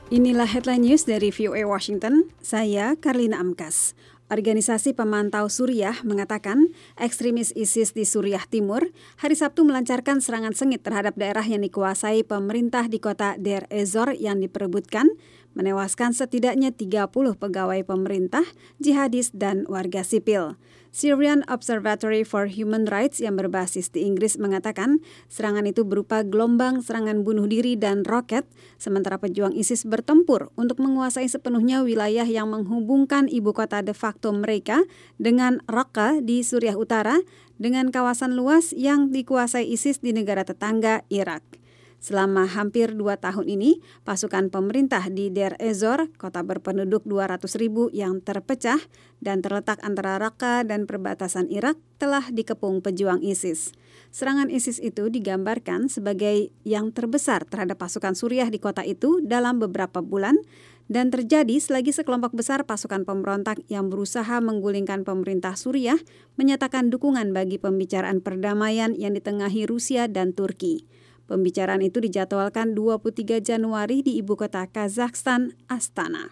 Inilah headline news dari VOA Washington, saya Karlina Amkas. Organisasi Pemantau Suriah mengatakan ekstremis ISIS di Suriah Timur hari Sabtu melancarkan serangan sengit terhadap daerah yang dikuasai pemerintah di kota Deir ez-Zor yang diperebutkan, menewaskan setidaknya 30 pegawai pemerintah, jihadis, dan warga sipil. Syrian Observatory for Human Rights yang berbasis di Inggris mengatakan serangan itu berupa gelombang serangan bunuh diri dan roket, sementara pejuang ISIS bertempur untuk menguasai sepenuhnya wilayah yang menghubungkan ibu kota de facto mereka dengan Raqqa di Suriah Utara dengan kawasan luas yang dikuasai ISIS di negara tetangga Irak. Selama hampir 2 tahun ini, pasukan pemerintah di Deir ez-Zor, kota berpenduduk 200.000 yang terpecah dan terletak antara Raqqa dan perbatasan Irak, telah dikepung pejuang ISIS. Serangan ISIS itu digambarkan sebagai yang terbesar terhadap pasukan Suriah di kota itu dalam beberapa bulan, dan terjadi selagi sekelompok besar pasukan pemberontak yang berusaha menggulingkan pemerintah Suriah menyatakan dukungan bagi pembicaraan perdamaian yang ditengahi Rusia dan Turki. Pembicaraan itu dijadwalkan 23 Januari di ibu kota Kazakhstan, Astana.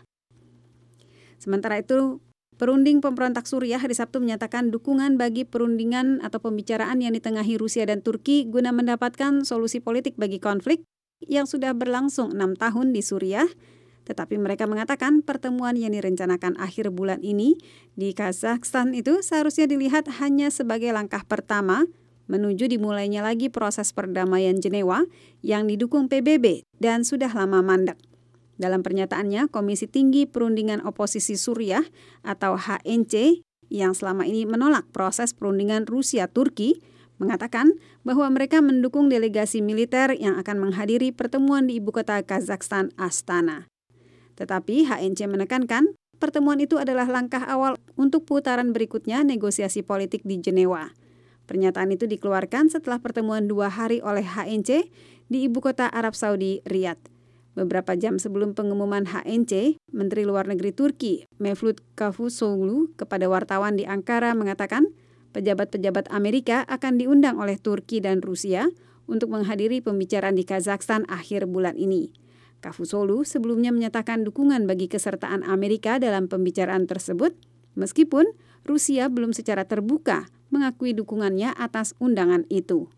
Sementara itu, perunding pemberontak Suriah hari Sabtu menyatakan dukungan bagi perundingan atau pembicaraan yang ditengahi Rusia dan Turki guna mendapatkan solusi politik bagi konflik yang sudah berlangsung 6 tahun di Suriah. Tetapi mereka mengatakan pertemuan yang direncanakan akhir bulan ini di Kazakhstan itu seharusnya dilihat hanya sebagai langkah pertama menuju dimulainya lagi proses perdamaian Jenewa yang didukung PBB dan sudah lama mandek. Dalam pernyataannya, Komisi Tinggi Perundingan Oposisi Suriah atau HNC yang selama ini menolak proses perundingan Rusia-Turki mengatakan bahwa mereka mendukung delegasi militer yang akan menghadiri pertemuan di ibu kota Kazakhstan, Astana. Tetapi HNC menekankan pertemuan itu adalah langkah awal untuk putaran berikutnya negosiasi politik di Jenewa. Pernyataan itu dikeluarkan setelah pertemuan 2 hari oleh HNC di ibu kota Arab Saudi, Riyadh. Beberapa jam sebelum pengumuman HNC, Menteri Luar Negeri Turki, Mevlut Cavusoglu, kepada wartawan di Ankara mengatakan pejabat-pejabat Amerika akan diundang oleh Turki dan Rusia untuk menghadiri pembicaraan di Kazakhstan akhir bulan ini. Cavusoglu sebelumnya menyatakan dukungan bagi kesertaan Amerika dalam pembicaraan tersebut, meskipun Rusia belum secara terbuka mengakui dukungannya atas undangan itu.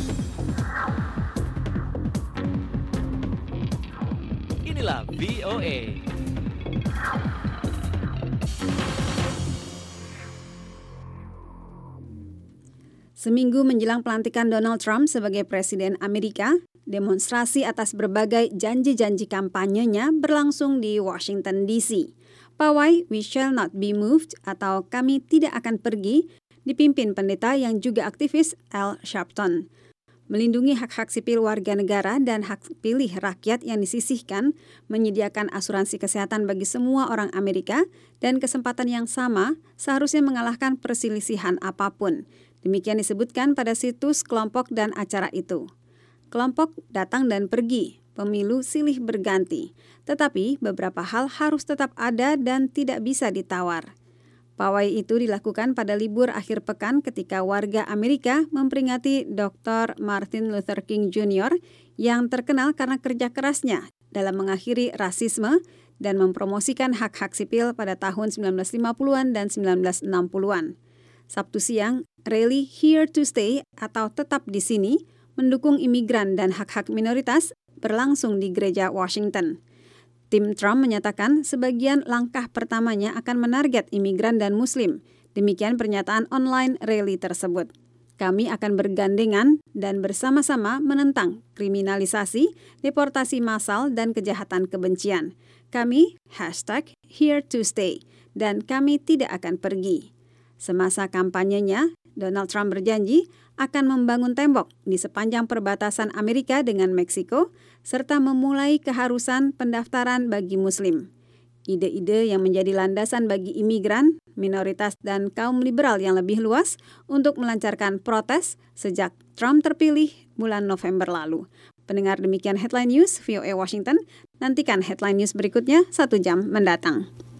Inilah VOA. Seminggu menjelang pelantikan Donald Trump sebagai Presiden Amerika, demonstrasi atas berbagai janji-janji kampanyenya berlangsung di Washington DC. Pawai We Shall Not Be Moved atau Kami Tidak Akan Pergi dipimpin pendeta yang juga aktivis Al Sharpton. Melindungi hak-hak sipil warga negara dan hak pilih rakyat yang disisihkan, menyediakan asuransi kesehatan bagi semua orang Amerika, dan kesempatan yang sama seharusnya mengalahkan perselisihan apapun. Demikian disebutkan pada situs kelompok dan acara itu. Kelompok datang dan pergi, pemilu silih berganti, tetapi beberapa hal harus tetap ada dan tidak bisa ditawar. Pawai itu dilakukan pada libur akhir pekan ketika warga Amerika memperingati Dr. Martin Luther King Jr. yang terkenal karena kerja kerasnya dalam mengakhiri rasisme dan mempromosikan hak-hak sipil pada tahun 1950-an dan 1960-an. Sabtu siang, rally Here to Stay atau Tetap di Sini mendukung imigran dan hak-hak minoritas berlangsung di Gereja Washington. Tim Trump menyatakan sebagian langkah pertamanya akan menarget imigran dan Muslim. Demikian pernyataan online rally tersebut. Kami akan bergandengan dan bersama-sama menentang kriminalisasi, deportasi massal, dan kejahatan kebencian. Kami #HereToStay dan kami tidak akan pergi. Semasa kampanyenya, Donald Trump berjanji akan membangun tembok di sepanjang perbatasan Amerika dengan Meksiko, serta memulai keharusan pendaftaran bagi Muslim. Ide-ide yang menjadi landasan bagi imigran, minoritas, dan kaum liberal yang lebih luas untuk melancarkan protes sejak Trump terpilih bulan November lalu. Pendengar, demikian Headline News VOA Washington. Nantikan Headline News berikutnya 1 jam mendatang.